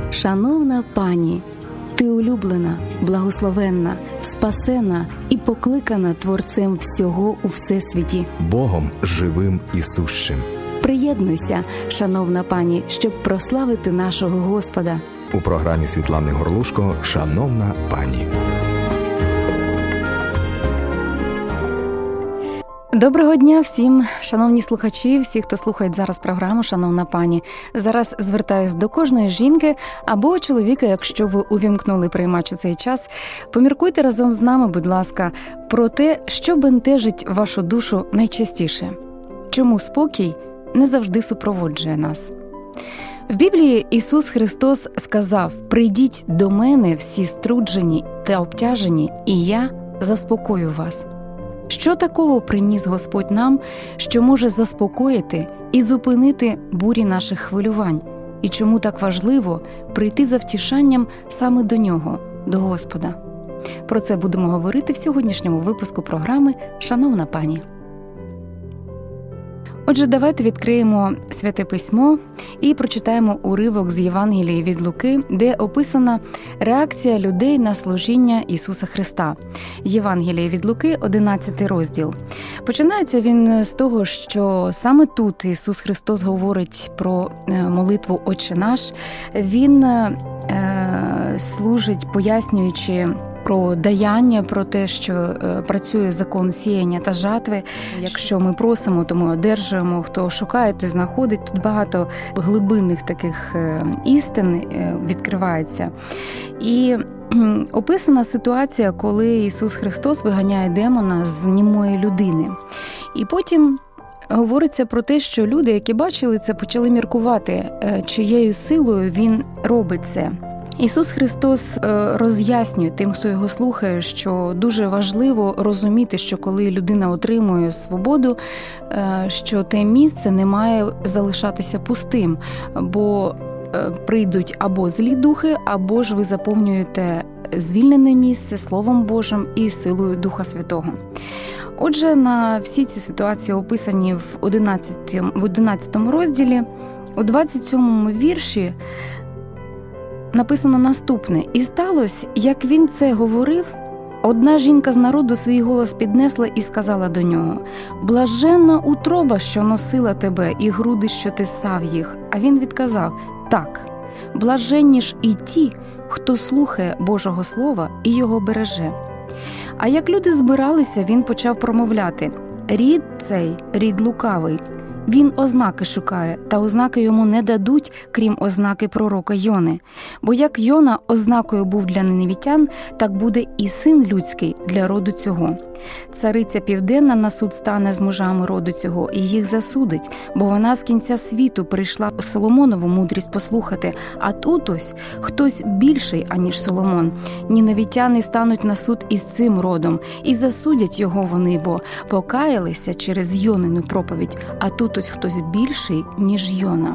Шановна пані, ти улюблена, благословенна, спасена і покликана Творцем всього у Всесвіті. Богом живим і сущим. Приєднуйся, шановна пані, щоб прославити нашого Господа. У програмі Світлани Горлушко «Шановна пані». Доброго дня всім, шановні слухачі, всі, хто слухає зараз програму «Шановна пані». Зараз звертаюсь до кожної жінки або чоловіка, якщо ви увімкнули приймач у цей час. Поміркуйте разом з нами, будь ласка, про те, що бентежить вашу душу найчастіше. Чому спокій не завжди супроводжує нас? В Біблії Ісус Христос сказав: «Прийдіть до мене всі струджені та обтяжені, і я заспокою вас». Що такого приніс Господь нам, що може заспокоїти і зупинити бурі наших хвилювань? І чому так важливо прийти за втішанням саме до Нього, до Господа? Про це будемо говорити в сьогоднішньому випуску програми «Шановна пані». Отже, давайте відкриємо Святе Письмо і прочитаємо уривок з Євангелії від Луки, де описана реакція людей на служіння Ісуса Христа. Євангеліє від Луки, 11 розділ. Починається він з того, що саме тут Ісус Христос говорить про молитву «Отче наш». Він служить, пояснюючи про даяння, про те, що працює закон сіяння та жатви. Якщо ми просимо, то ми одержуємо. Хто шукає, то знаходить. Тут багато глибинних таких істин відкривається. І описана ситуація, коли Ісус Христос виганяє демона з німої людини. І потім говориться про те, що люди, які бачили це, почали міркувати, чиєю силою Він робить це. Ісус Христос роз'яснює тим, хто його слухає, що дуже важливо розуміти, що коли людина отримує свободу, що те місце не має залишатися пустим, бо прийдуть або злі духи, або ж ви заповнюєте звільнене місце Словом Божим і силою Духа Святого. Отже, на всі ці ситуації описані в 11 розділі, у 27 вірші написано наступне: «І сталося, як він це говорив, одна жінка з народу свій голос піднесла і сказала до нього: «Блаженна утроба, що носила тебе, і груди, що ти ссав їх». А він відказав: «Так, блаженні ж і ті, хто слухає Божого Слова і його береже». А як люди збиралися, він почав промовляти: «Рід цей, рід лукавий, він ознаки шукає, та ознаки йому не дадуть, крім ознаки пророка Йони. Бо як Йона ознакою був для ниневітян, так буде і син людський для роду цього. Цариця Південна на суд стане з мужами роду цього і їх засудить, бо вона з кінця світу прийшла Соломонову мудрість послухати, а тут ось хтось більший, аніж Соломон. Ніневітяни стануть на суд із цим родом, і засудять його вони, бо покаялися через Йонину проповідь, а тут ось хтось більший, ніж Йона».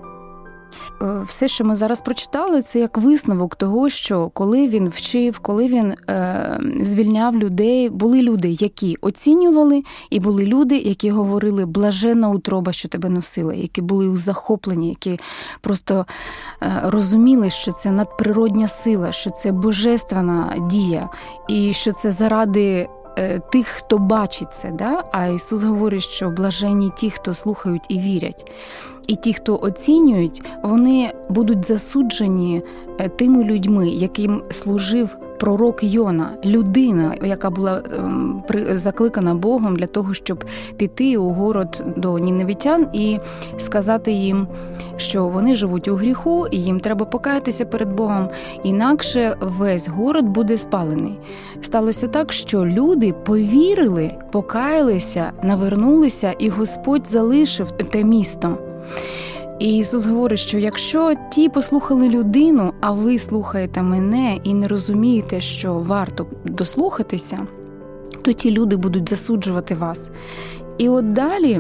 Все, що ми зараз прочитали, це як висновок того, що коли він вчив, коли він звільняв людей, були люди, які оцінювали, і були люди, які говорили: «Блаженна утроба, що тебе носила», які були у захопленні, які просто розуміли, що це надприродня сила, що це божественна дія, і що це заради тих, хто бачить це, да? А Ісус говорить, що блаженні ті, хто слухають і вірять. І ті, хто оцінюють, вони будуть засуджені тими людьми, яким служив пророк Йона, людина, яка була закликана Богом для того, щоб піти у город до ніневітян і сказати їм, що вони живуть у гріху і їм треба покаятися перед Богом, інакше весь город буде спалений. Сталося так, що люди повірили, покаялися, навернулися, і Господь залишив те місто. І Ісус говорить, що якщо ті послухали людину, а ви слухаєте мене і не розумієте, що варто дослухатися, то ті люди будуть засуджувати вас. І от далі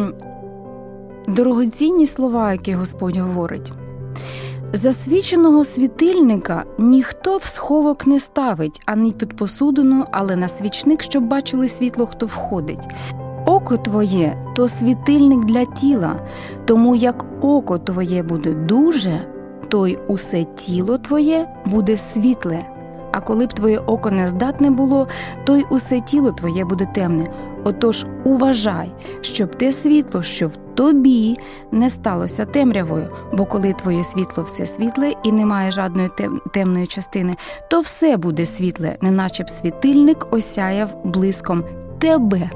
дорогоцінні слова, які Господь говорить. «Засвіченого світильника ніхто в сховок не ставить, ані під посудину, але на свічник, щоб бачили світло, хто входить. Око твоє – то світильник для тіла, тому як око твоє буде дуже, то й усе тіло твоє буде світле. А коли б твоє око не здатне було, то й усе тіло твоє буде темне. Отож уважай, щоб те світло, що в тобі, не сталося темрявою, бо коли твоє світло все світле і немає жодної темної частини, то все буде світле, неначе б світильник осяяв блиском тебе.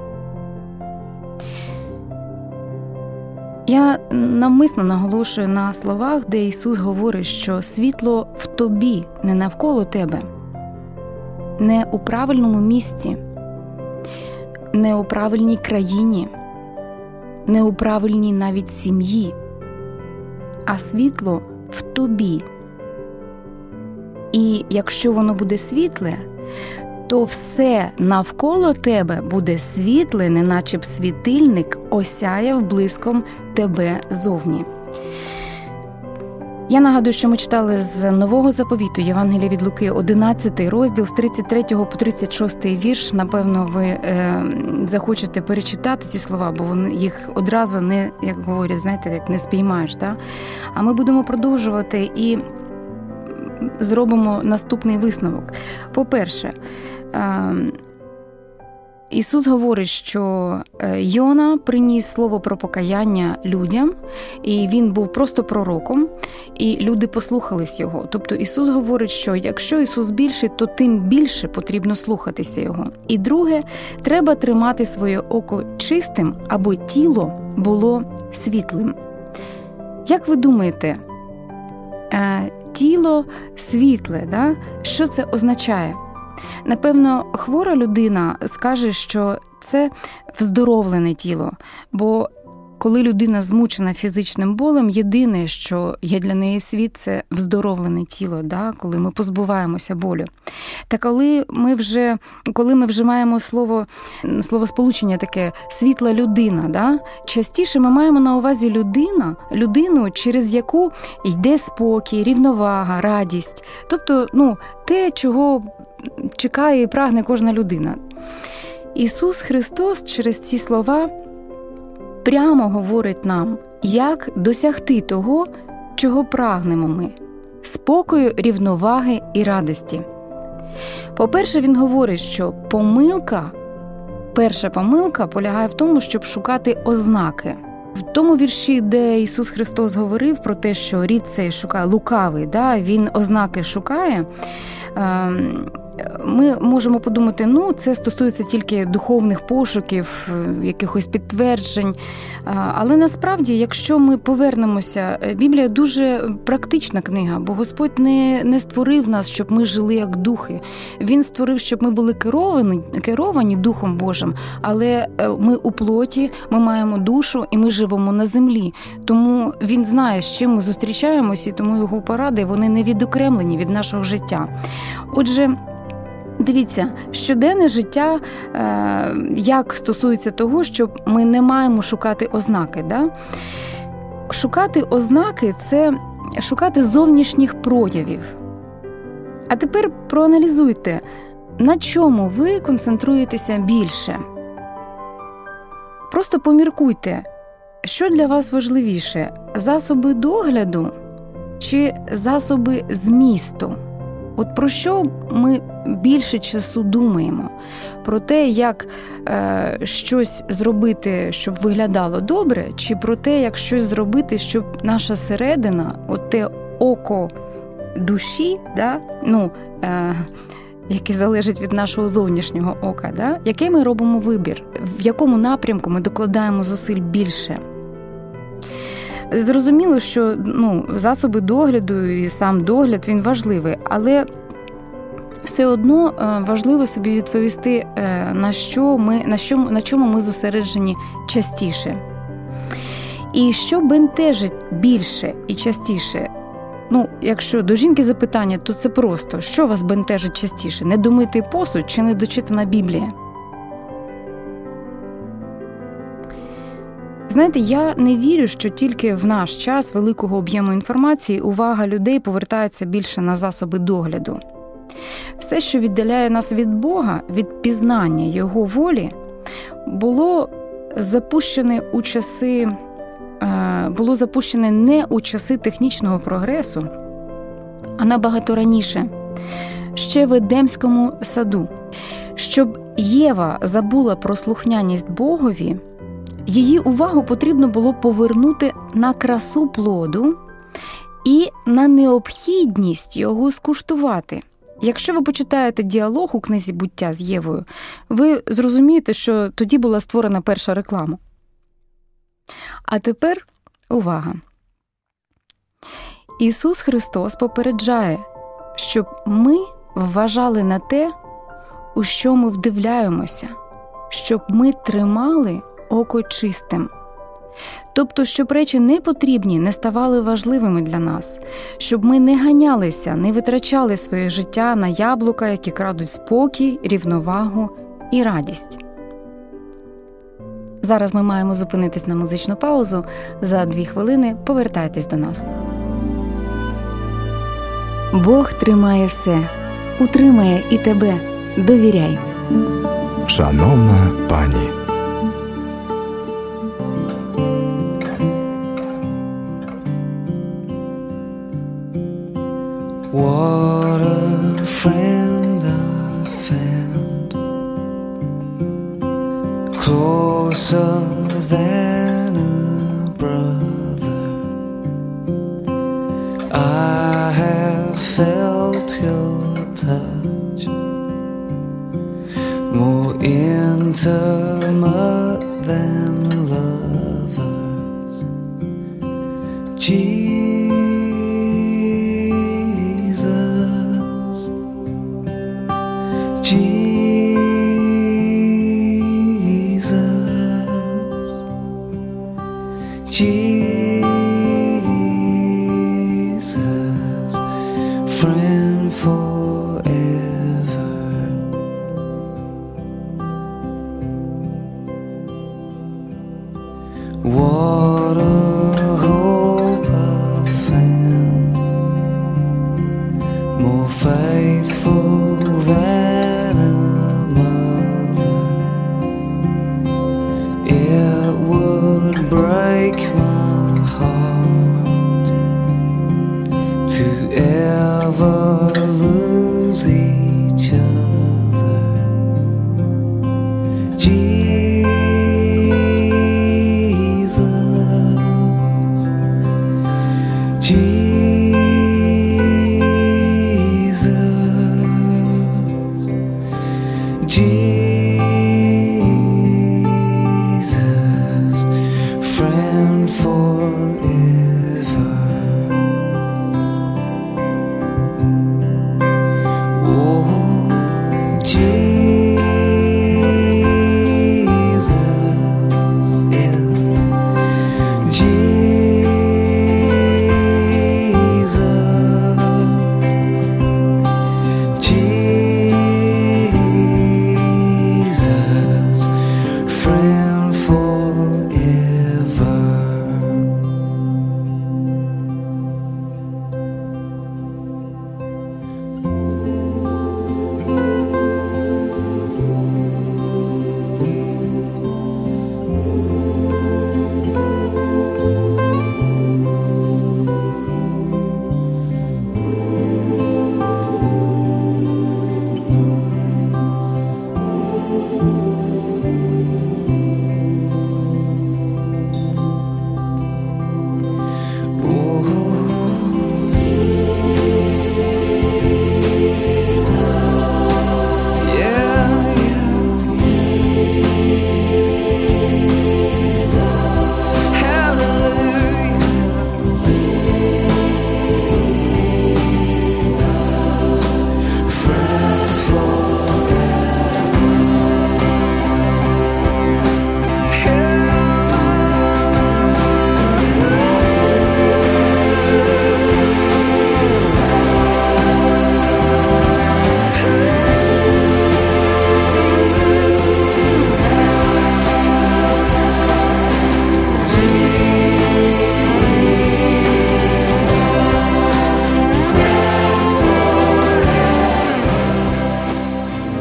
Я навмисно наголошую на словах, де Ісус говорить, що світло в тобі, не навколо тебе, не у правильному місці, не у правильній країні, не у правильній навіть сім'ї, а світло в тобі. І якщо воно буде світле, то все навколо тебе буде світле, неначе б світильник осяяв блиском тебе зовні. Я нагадую, що ми читали з Нового Заповіту Євангелія від Луки, 11 розділ, з 33 по 36 вірш. Напевно, ви захочете перечитати ці слова, бо їх одразу не, як говорять, знаєте, як не спіймаєш. Так? А ми будемо продовжувати і зробимо наступний висновок. По-перше, Ісус говорить, що Йона приніс слово про покаяння людям, і він був просто пророком, і люди послухались його. Тобто Ісус говорить, що якщо Ісус більший, то тим більше потрібно слухатися його. І друге, треба тримати своє око чистим, аби тіло було світлим. Як ви думаєте, тіло світле, да? Що це означає? Напевно, хвора людина скаже, що це вздоровлене тіло, бо коли людина змучена фізичним болем, єдине, що є для неї світ, це вздоровлене тіло, да? Коли ми позбуваємося болю. Та коли ми вживаємо словосполучення таке «світла людина», да? Частіше ми маємо на увазі людину, через яку йде спокій, рівновага, радість. Тобто, те, чого чекає і прагне кожна людина. Ісус Христос через ці слова прямо говорить нам, як досягти того, чого прагнемо ми – спокою, рівноваги і радості. По-перше, Він говорить, що перша помилка полягає в тому, щоб шукати ознаки. В тому вірші, де Ісус Христос говорив про те, що рід цей шукає лукавий, да? Він ознаки шукає, ми можемо подумати, це стосується тільки духовних пошуків, якихось підтверджень. Але насправді, якщо ми повернемося, Біблія дуже практична книга, бо Господь не створив нас, щоб ми жили як духи. Він створив, щоб ми були керовані Духом Божим, але ми у плоті, ми маємо душу і ми живемо на землі. Тому Він знає, з чим ми зустрічаємося, і тому Його поради, вони не відокремлені від нашого життя. Отже, дивіться, щоденне життя, як стосується того, що ми не маємо шукати ознаки. Да? Шукати ознаки – це шукати зовнішніх проявів. А тепер проаналізуйте, на чому ви концентруєтеся більше. Просто поміркуйте, що для вас важливіше – засоби догляду чи засоби змісту? От про що ми більше часу думаємо? Про те, як щось зробити, щоб виглядало добре, чи про те, як щось зробити, щоб наша середина, от те око душі, да? Яке залежить від нашого зовнішнього ока, да? Який ми робимо вибір, в якому напрямку ми докладаємо зусиль більше? Зрозуміло, що засоби догляду і сам догляд, він важливий, але все одно важливо собі відповісти, на чому ми зосереджені частіше. І що бентежить більше і частіше? Якщо до жінки запитання, то це просто. Що вас бентежить частіше? Недомитий посуд чи недочитана Біблія? Знаєте, я не вірю, що тільки в наш час великого об'єму інформації увага людей повертається більше на засоби догляду. Все, що віддаляє нас від Бога, від пізнання Його волі, було запущене у часи було запущене не у часи технічного прогресу, а набагато раніше, ще в Едемському саду. Щоб Єва забула про слухняність Богові, її увагу потрібно було повернути на красу плоду і на необхідність його скуштувати. Якщо ви почитаєте діалог у книзі «Буття» з Євою, ви зрозумієте, що тоді була створена перша реклама. А тепер увага. Ісус Христос попереджає, щоб ми вважали на те, у що ми вдивляємося, щоб ми тримали око чистим. Тобто, щоб речі непотрібні не ставали важливими для нас, щоб ми не ганялися, не витрачали своє життя на яблука, які крадуть спокій, рівновагу і радість. Зараз ми маємо зупинитись на музичну паузу. За 2 хвилини повертайтесь до нас. Бог тримає все, утримає і тебе. Довіряй. Шановна пані. What a friend I found, closer than a brother. I have felt your touch, more intimate than lovers. Jesus, Jesus, friend forever. What a hope I found, more faithful than a mother. It would break my heart to ever lose each other. Jesus, friend forever. Oh, Jesus, yeah. Jesus, friend forever.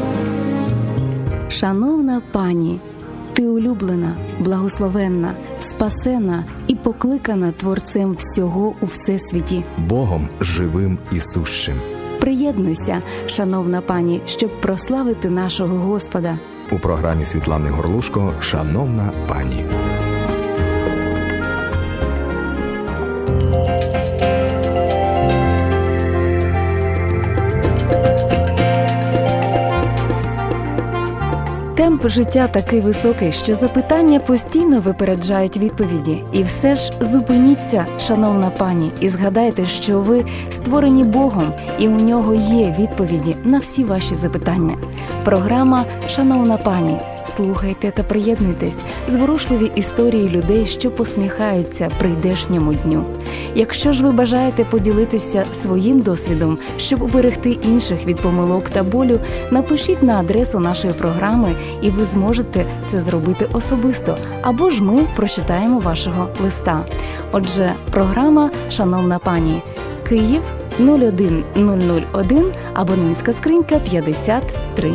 Шановна пані, ти улюблена, благословенна, спасена і покликана Творцем всього у всесвіті. Богом живим і сущим. Приєднуйся, шановна пані, щоб прославити нашого Господа. У програмі Світлани Горлушко «Шановна пані». Темп життя такий високий, що запитання постійно випереджають відповіді. І все ж зупиніться, шановна пані, і згадайте, що ви створені Богом, і у нього є відповіді на всі ваші запитання. Програма «Шановна пані». Слухайте та приєднуйтесь. Зворушливі історії людей, що посміхаються прийдешньому дню. Якщо ж ви бажаєте поділитися своїм досвідом, щоб уберегти інших від помилок та болю, напишіть на адресу нашої програми, і ви зможете це зробити особисто, або ж ми прочитаємо вашого листа. Отже, програма «Шановна пані», Київ, 01001, абонентська скринька 53.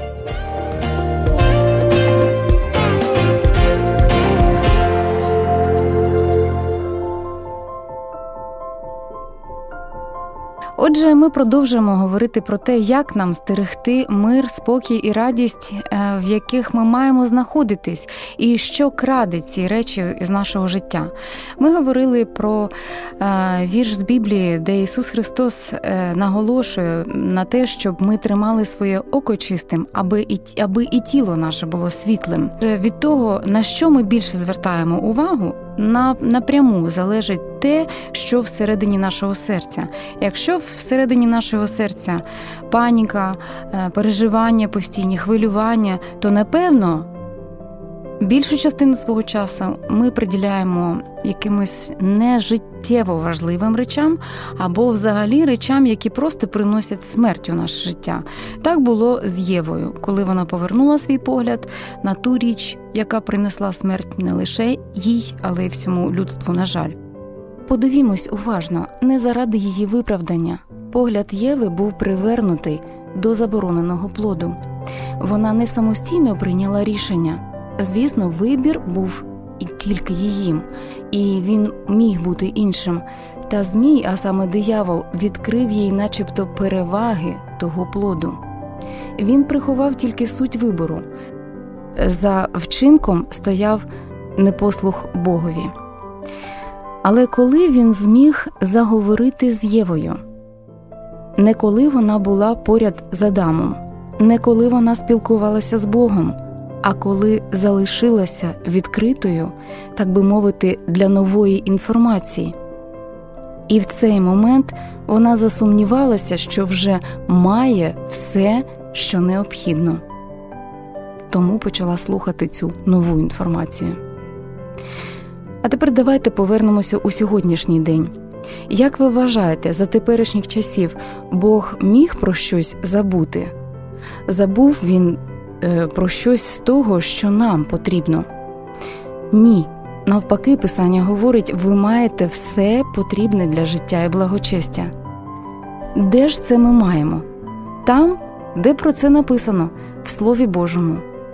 Отже, ми продовжуємо говорити про те, як нам стерегти мир, спокій і радість, в яких ми маємо знаходитись, і що краде ці речі із нашого життя. Ми говорили про вірш з Біблії, де Ісус Христос наголошує на те, щоб ми тримали своє око чистим, аби і тіло наше було світлим. Від того, на що ми більше звертаємо увагу, напряму залежить те, що всередині нашого серця. Якщо всередині нашого серця паніка, переживання постійні, хвилювання, то, напевно, більшу частину свого часу ми приділяємо якимось нежиттєво важливим речам або взагалі речам, які просто приносять смерть у наше життя. Так було з Євою, коли вона повернула свій погляд на ту річ, яка принесла смерть не лише їй, але й всьому людству, на жаль. Подивімось уважно, не заради її виправдання. Погляд Єви був привернутий до забороненого плоду. Вона не самостійно прийняла рішення. Звісно, вибір був і тільки її, і він міг бути іншим. Та Змій, а саме диявол, відкрив їй начебто переваги того плоду. Він приховав тільки суть вибору. За вчинком стояв непослух Богові. Але коли він зміг заговорити з Євою? Не коли вона була поряд з Адамом, не коли вона спілкувалася з Богом, а коли залишилася відкритою, так би мовити, для нової інформації. І в цей момент вона засумнівалася, що вже має все, що необхідно. Тому почала слухати цю нову інформацію. А тепер давайте повернемося у сьогоднішній день. Як ви вважаєте, за теперішніх часів Бог міг про щось забути? Забув він про щось з того, що нам потрібно? Ні. Навпаки, Писання говорить, ви маєте все потрібне для життя і благочестя. Де ж це ми маємо? Там, де про це написано, в Слові Божому.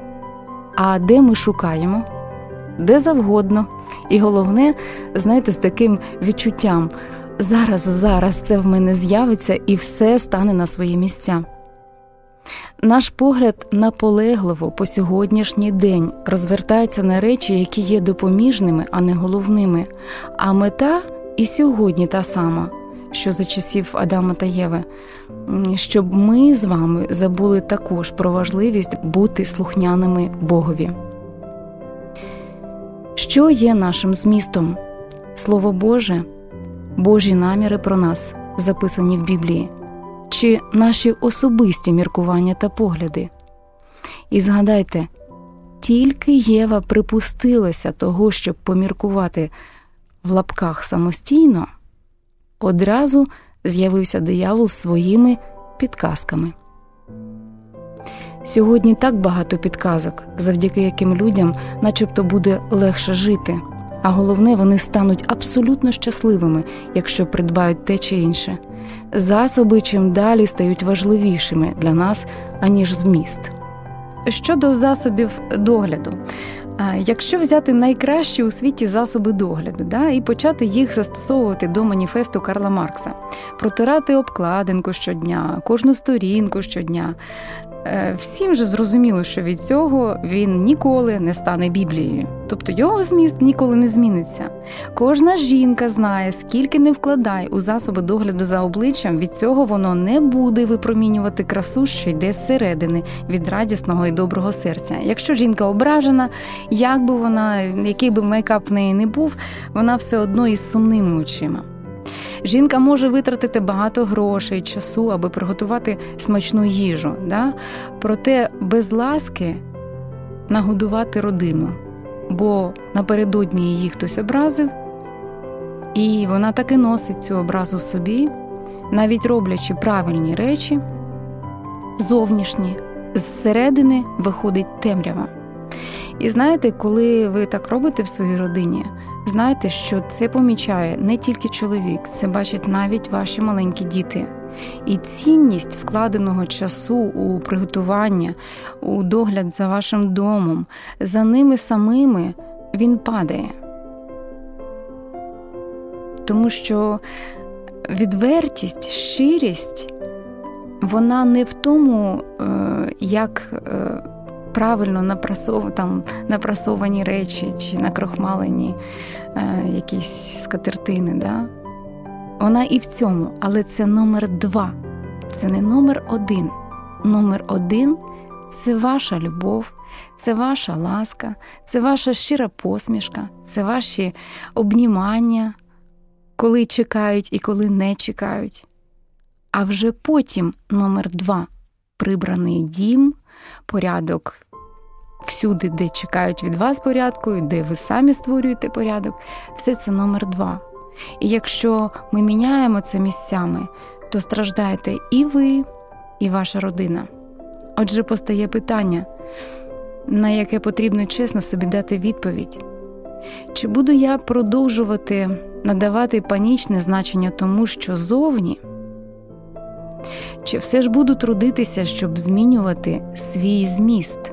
А де ми шукаємо? Де завгодно. І головне, знаєте, з таким відчуттям, зараз це в мене з'явиться і все стане на свої місця. Наш погляд наполегливо по сьогоднішній день розвертається на речі, які є допоміжними, а не головними. А мета і сьогодні та сама, що за часів Адама та Єви. Щоб ми з вами забули також про важливість бути слухняними Богові. Що є нашим змістом? Слово Боже, Божі наміри про нас, записані в Біблії, чи наші особисті міркування та погляди? І згадайте, тільки Єва припустилася того, щоб поміркувати в лапках самостійно, одразу з'явився диявол з своїми підказками. Сьогодні так багато підказок, завдяки яким людям начебто буде легше жити, а головне, вони стануть абсолютно щасливими, якщо придбають те чи інше. Засоби чим далі стають важливішими для нас, аніж зміст. Щодо засобів догляду. Якщо взяти найкращі у світі засоби догляду, і почати їх застосовувати до маніфесту Карла Маркса, протирати обкладинку щодня, кожну сторінку щодня, всім же зрозуміло, що від цього він ніколи не стане Біблією. Тобто його зміст ніколи не зміниться. Кожна жінка знає, скільки не вкладай у засоби догляду за обличчям, від цього воно не буде випромінювати красу, що йде зсередини, від радісного і доброго серця. Якщо жінка ображена, який би мейкап в неї не був, вона все одно із сумними очима. Жінка може витратити багато грошей, часу, аби приготувати смачну їжу, проте без ласки нагодувати родину, бо напередодні її хтось образив, і вона таки носить цю образу собі, навіть роблячи правильні речі, зовнішні, зсередини виходить темрява. І знаєте, коли ви так робите в своїй родині, знайте, що це помічає не тільки чоловік, це бачать навіть ваші маленькі діти. І цінність вкладеного часу у приготування, у догляд за вашим домом, за ними самими, він падає. Тому що відвертість, щирість, вона не в тому, як правильно напрасовані речі чи накрохмалені якісь скатертини, Вона і в цьому, але це номер 2. Це не номер 1. Номер 1 – це ваша любов, це ваша ласка, це ваша щира посмішка, це ваші обнімання, коли чекають і коли не чекають. А вже потім номер 2 – прибраний дім, порядок всюди, де чекають від вас порядку, і де ви самі створюєте порядок. Все це номер 2. І якщо ми міняємо це місцями, то страждаєте і ви, і ваша родина. Отже, постає питання, на яке потрібно чесно собі дати відповідь. Чи буду я продовжувати надавати панічне значення тому, що зовні? Чи все ж буду трудитися, щоб змінювати свій зміст?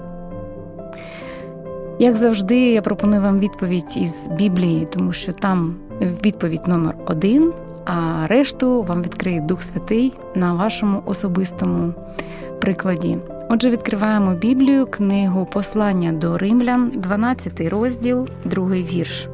Як завжди, я пропоную вам відповідь із Біблії, тому що там відповідь номер 1, а решту вам відкриє Дух Святий на вашому особистому прикладі. Отже, відкриваємо Біблію, книгу «Послання до Римлян», 12 розділ, 2 вірш.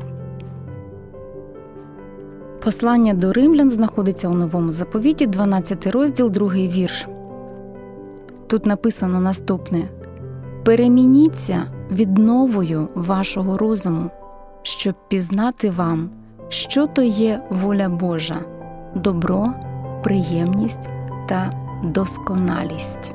Послання до Римлян знаходиться у Новому Заповіті, 12 розділ, 2 вірш. Тут написано наступне: «Перемініться відновою вашого розуму, щоб пізнати вам, що то є воля Божа, добро, приємність та досконалість».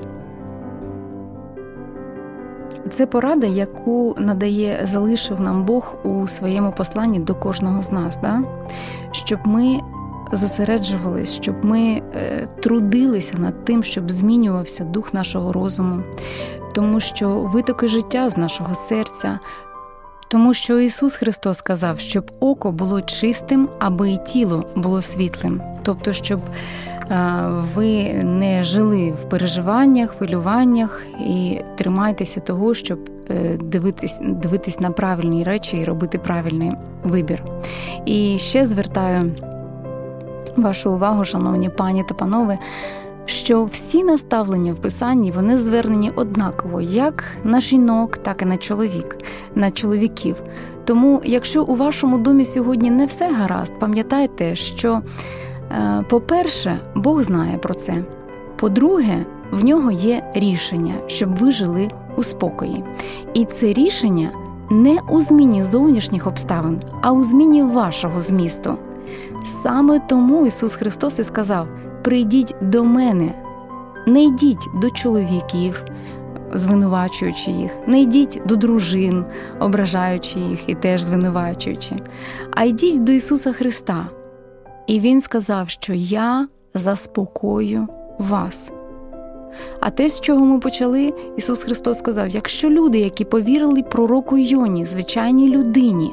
Це порада, яку залишив нам Бог у своєму посланні до кожного з нас, щоб ми зосереджувались, щоб ми трудилися над тим, щоб змінювався дух нашого розуму, тому що витоки життя з нашого серця, тому що Ісус Христос сказав, щоб око було чистим, аби і тіло було світлим. Тобто, щоб ви не жили в переживаннях, хвилюваннях і тримайтеся того, щоб дивитись на правильні речі і робити правильний вибір. І ще звертаю вашу увагу, шановні пані та панове, що всі наставлення в Писанні, вони звернені однаково, як на жінок, так і на чоловіків. Тому, якщо у вашому домі сьогодні не все гаразд, пам'ятайте, що, по-перше, Бог знає про це. По-друге, в нього є рішення, щоб ви жили у спокої. І це рішення не у зміні зовнішніх обставин, а у зміні вашого змісту. Саме тому Ісус Христос і сказав: «Прийдіть до мене». Не йдіть до чоловіків, звинувачуючи їх, не йдіть до дружин, ображаючи їх і теж звинувачуючи, а йдіть до Ісуса Христа. І Він сказав, що «Я заспокою вас». А те, з чого ми почали, Ісус Христос сказав: якщо люди, які повірили пророку Йоні, звичайній людині,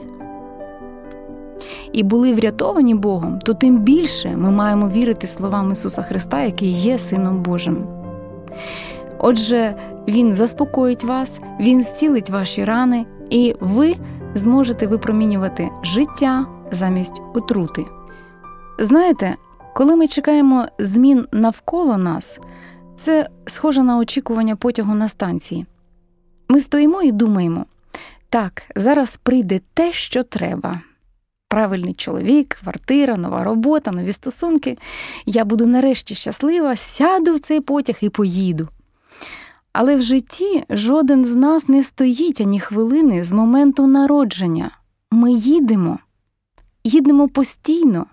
і були врятовані Богом, то тим більше ми маємо вірити словам Ісуса Христа, який є Сином Божим. Отже, Він заспокоїть вас, Він зцілить ваші рани І ви зможете випромінювати життя замість отрути. Знаєте, коли ми чекаємо змін навколо нас, це схоже на очікування потягу на станції. Ми стоїмо і думаємо, так, зараз прийде те, що треба. Правильний чоловік, квартира, нова робота, нові стосунки. Я буду нарешті щаслива, сяду в цей потяг і поїду. Але в житті жоден з нас не стоїть ані хвилини з моменту народження. Ми їдемо постійно.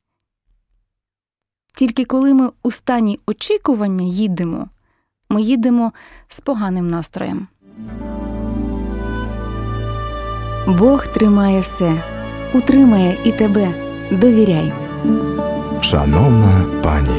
Тільки коли ми у стані очікування їдемо, ми їдемо з поганим настроєм. Бог тримає все, утримає і тебе. Довіряй. Шановна пані.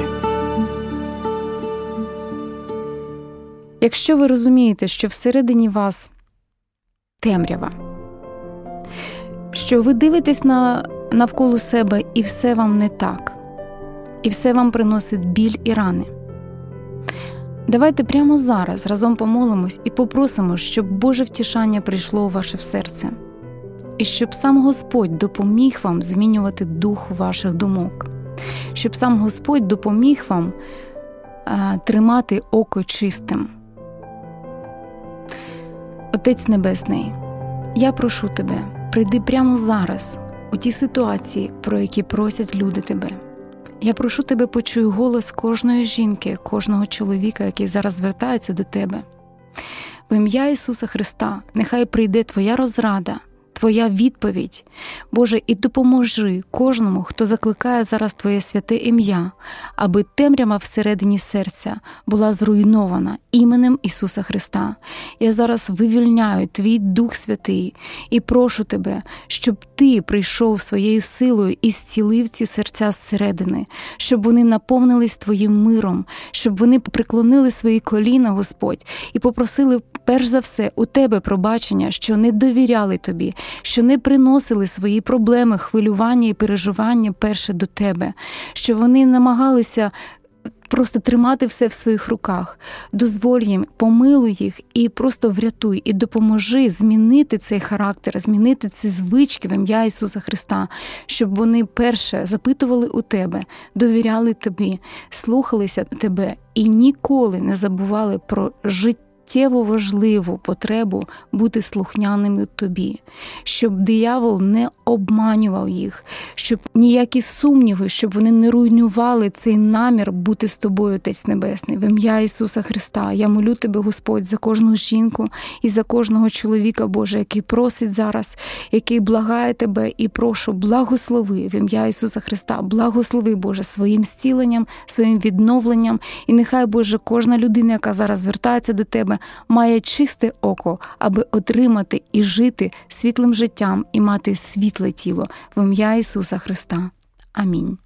Якщо ви розумієте, що всередині вас темрява, що ви дивитесь навколо себе і все вам не так, і все вам приносить біль і рани, давайте прямо зараз разом помолимось і попросимо, щоб Боже втішання прийшло у ваше серце, і щоб сам Господь допоміг вам змінювати дух ваших думок, щоб сам Господь допоміг вам тримати око чистим. Отець Небесний, я прошу Тебе, прийди прямо зараз у ті ситуації, про які просять люди Тебе. Я прошу Тебе, почуй голос кожної жінки, кожного чоловіка, який зараз звертається до Тебе. В ім'я Ісуса Христа, нехай прийде Твоя розрада, Твоя відповідь. Боже, і допоможи кожному, хто закликає зараз Твоє святе ім'я, аби темрява всередині серця була зруйнована іменем Ісуса Христа. Я зараз вивільняю Твій Дух Святий і прошу Тебе, щоб Ти прийшов своєю силою і зцілив ці серця зсередини, щоб вони наповнились Твоїм миром, щоб вони приклонили свої коліна, Господь, і попросили перш за все у Тебе пробачення, що не довіряли Тобі, що не приносили свої проблеми, хвилювання і переживання перше до Тебе, що вони намагалися просто тримати все в своїх руках. Дозволь їм, помилуй їх і просто врятуй, і допоможи змінити цей характер, змінити ці звички в ім'я Ісуса Христа, щоб вони перше запитували у Тебе, довіряли Тобі, слухалися Тебе і ніколи не забували про життєву важливу потребу бути слухняними Тобі, щоб диявол не обманював їх, щоб ніякі сумніви, щоб вони не руйнували цей намір бути з Тобою, Отець Небесний. В ім'я Ісуса Христа я молю Тебе, Господь, за кожну жінку і за кожного чоловіка, Боже, який просить зараз, який благає Тебе, і прошу, благослови в ім'я Ісуса Христа, благослови, Боже, своїм зціленням, своїм відновленням, і нехай, Боже, кожна людина, яка зараз звертається до Тебе, має чисте око, аби отримати і жити світлим життям і мати світле тіло в ім'я Ісуса Христа. Амінь.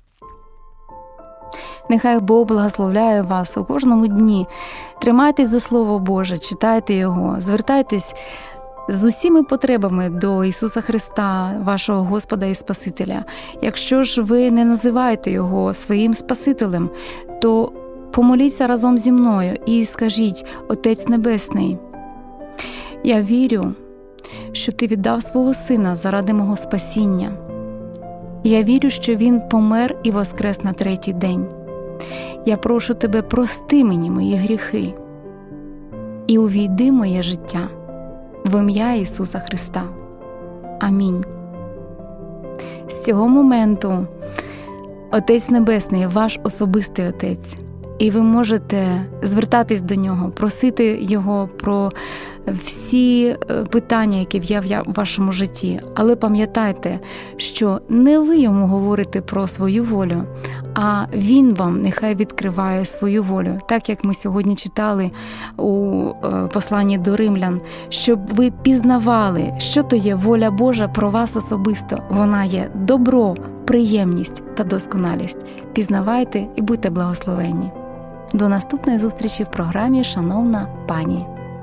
Нехай Бог благословляє вас у кожному дні. Тримайтесь за Слово Боже, читайте Його, звертайтесь з усіми потребами до Ісуса Христа, вашого Господа і Спасителя. Якщо ж ви не називаєте Його своїм Спасителем, то помоліться разом зі мною і скажіть: Отець Небесний, я вірю, що Ти віддав свого Сина заради мого спасіння. Я вірю, що Він помер і воскрес на третій день. Я прошу Тебе, прости мені мої гріхи і увійди в моє життя в ім'я Ісуса Христа. Амінь. З цього моменту Отець Небесний – ваш особистий Отець. І ви можете звертатись до Нього, просити Його про всі питання, які є в вашому житті. Але пам'ятайте, що не ви Йому говорите про свою волю, а Він вам нехай відкриває свою волю. Так, як ми сьогодні читали у посланні до Римлян, щоб ви пізнавали, що то є воля Божа про вас особисто. Вона є добро, приємність та досконалість. Пізнавайте і будьте благословенні. До наступної зустрічі в програмі «Шановна пані».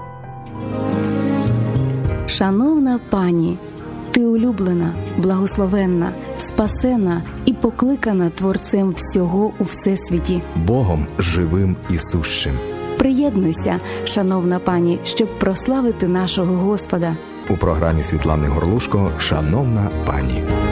Шановна пані, ти улюблена, благословенна, спасена і покликана Творцем всього у всесвіті. Богом живим і сущим. Приєднуйся, шановна пані, щоб прославити нашого Господа. У програмі Світлани Горлушко «Шановна пані».